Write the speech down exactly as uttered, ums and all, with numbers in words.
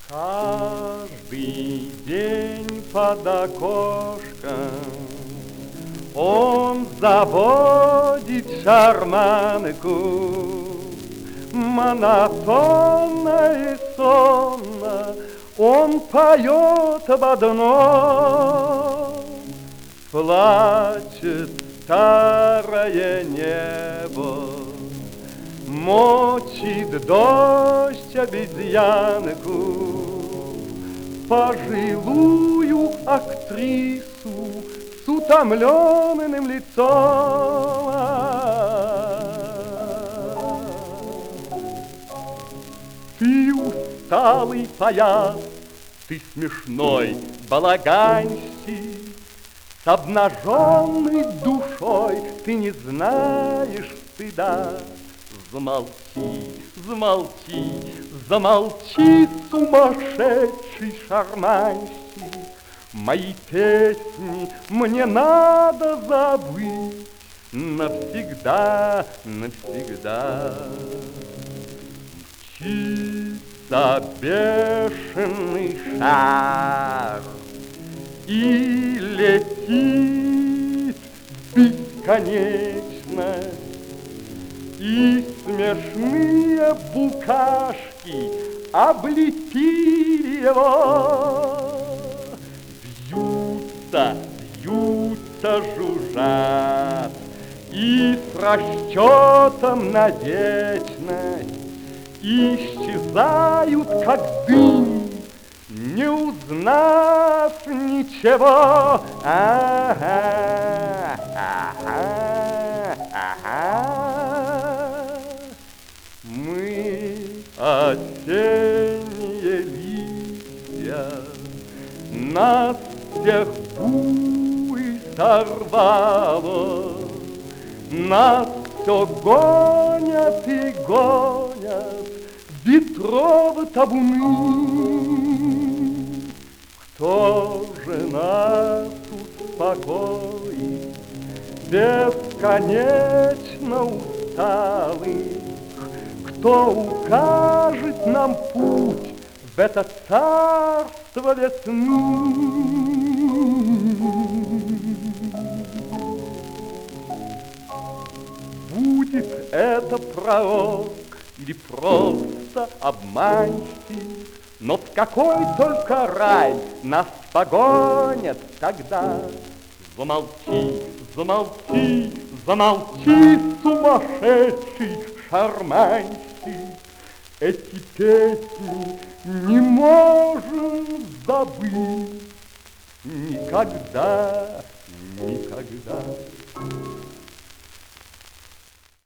Каждый день под окошком он заводит шарманку, монотонно и сонно он поет об одном. Плачет старое небо, мочит дождь обезьянку, пожилую актрису с утомленным лицом. Ты усталый паяц, ты смешной балаганщик, с обнаженной душой ты не знаешь стыда. Замолчи, замолчи, замолчи, сумасшедший шарманщик. Мои песни мне надо забыть навсегда, навсегда. Мчится бешеный шар и летит бесконечность, и смешные букашки облепили его. Бьются, бьются, жужжат, и с расчетом на вечность исчезают, как дым, не узнав ничего. Ага, ага, ага. Мы осенние листья, нас всех бурь сорвало, нас все гонят и гонят ветров табуны. Кто же нас успокоит, бесконечно усталых? Кто укажет нам путь в это царство весны? Будет это пророк или просто обманщик, но в какой только рай нас погонят тогда? Замолчи, замолчи, замолчи, сумасшедший шарманщик. Эти песни не можем забыть никогда, никогда.